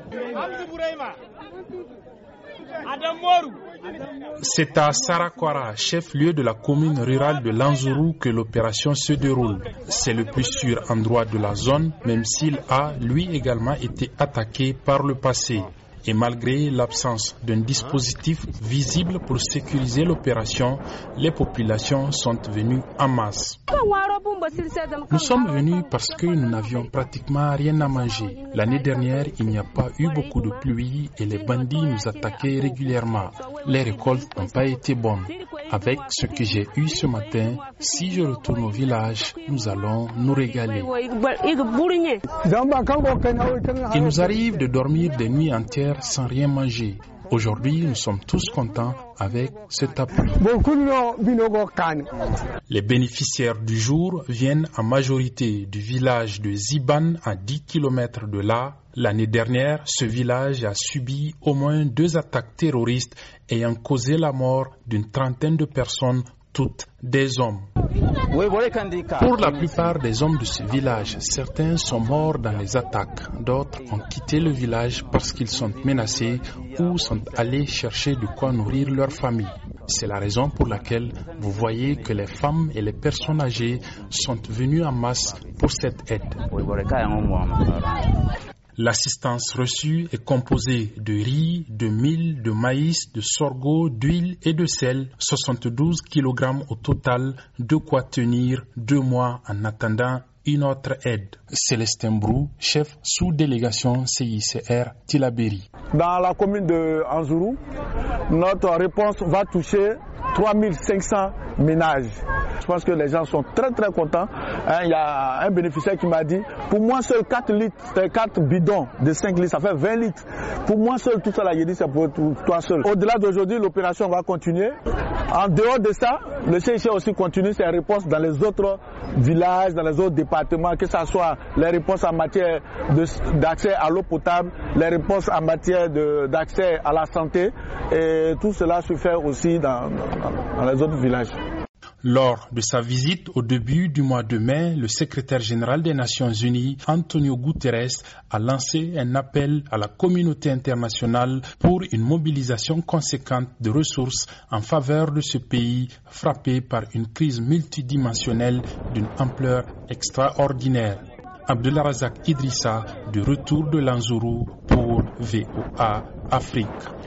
C'est à Sarakwara, chef-lieu de la commune rurale de Lanzuru, que l'opération se déroule. C'est le plus sûr endroit de la zone, même s'il a, lui également, été attaqué par le passé. Et malgré l'absence d'un dispositif visible pour sécuriser l'opération, les populations sont venues en masse. Nous sommes venus parce que nous n'avions pratiquement rien à manger. L'année dernière, il n'y a pas eu beaucoup de pluie et les bandits nous attaquaient régulièrement. Les récoltes n'ont pas été bonnes. Avec ce que j'ai eu ce matin, si je retourne au village, nous allons nous régaler. Il nous arrive de dormir des nuits entières sans rien manger. Aujourd'hui, nous sommes tous contents avec cet appui. Les bénéficiaires du jour viennent en majorité du village de Ziban, à 10 km de là. L'année dernière, ce village a subi au moins 2 attaques terroristes ayant causé la mort d'une trentaine de personnes, toutes des hommes. Pour la plupart des hommes de ce village, certains sont morts dans les attaques, d'autres ont quitté le village parce qu'ils sont menacés ou sont allés chercher de quoi nourrir leur famille. C'est la raison pour laquelle vous voyez que les femmes et les personnes âgées sont venues en masse pour cette aide. L'assistance reçue est composée de riz, de mil, de maïs, de sorgho, d'huile et de sel, 72 kg au total, de quoi tenir 2 mois en attendant une autre aide. Célestin Brou, chef sous-délégation CICR Tillabéri. Dans la commune de Anzuru, notre réponse va toucher 3500 ménages. Je pense que les gens sont très très contents. Il y a un bénéficiaire qui m'a dit, pour moi seul 4 litres, c'est 4 bidons de 5 litres, ça fait 20 litres. Pour moi seul, tout ça là, j'ai dit, c'est pour toi seul. Au-delà d'aujourd'hui, l'opération va continuer. En dehors de ça, le CIC aussi continue ses réponses dans les autres villages, dans les autres départements, que ce soit les réponses en matière d'accès à l'eau potable, les réponses en matière d'accès à la santé, et tout cela se fait aussi dans les autres villages. Lors de sa visite au début du mois de mai, le secrétaire général des Nations Unies, Antonio Guterres, a lancé un appel à la communauté internationale pour une mobilisation conséquente de ressources en faveur de ce pays frappé par une crise multidimensionnelle d'une ampleur extraordinaire. Abdelrazak Idrissa, de retour de Lanzuru pour VOA Afrique.